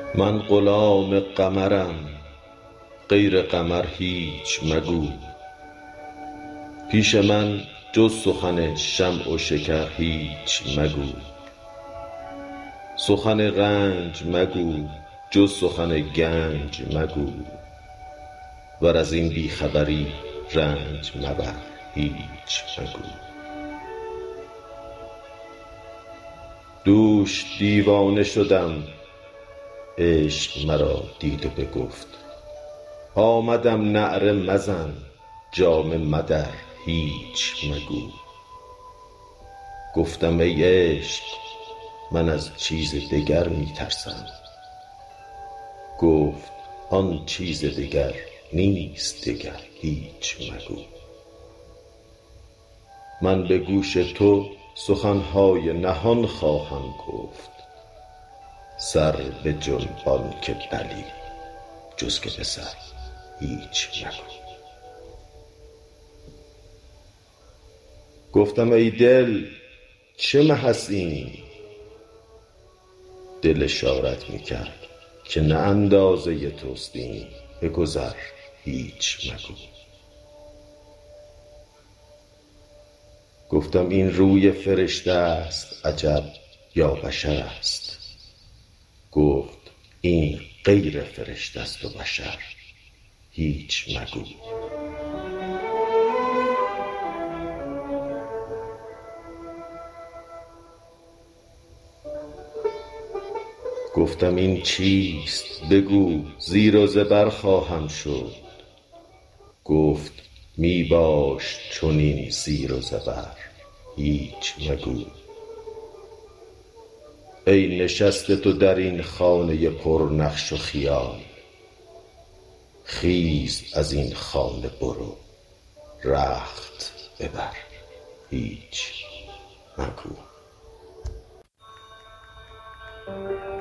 من غلام قمرم، غیر قمر هیچ مگو. پیش من جز سخن شمع و شکر هیچ مگو. سخن رنج مگو جز سخن گنج مگو. ور از این بی خبری رنج مبر هیچ مگو. دوش دیوانه شدم، عشق مرا دید و بگفت. آمدم نعره مزن، جامه مدر هیچ مگو. گفتم ای عشق من از چیز دگر می ترسم. گفت آن چیز دگر نیست دگر هیچ مگو. من به گوش تو سخنهای نهان خواهم گفت. سر بجنبان که بلی جز که به سر هیچ مگو. گفتم ای دل چه محض این؟ دل اشارت می کرد که نه اندازه توست این. بگذر هیچ مگو. گفتم این روی فرشته است عجب یا بشر است؟ گفت این غیر فرشته است و بشر هیچ مگو. گفتم این چیست بگو زیر و زبر خواهم شد. گفت می باش چنین زیر و زبر هیچ مگو. ای نشسته تو در این خانه پر نقش و خیال. خیز از این خانه برو رخت ببر هیچ مگو.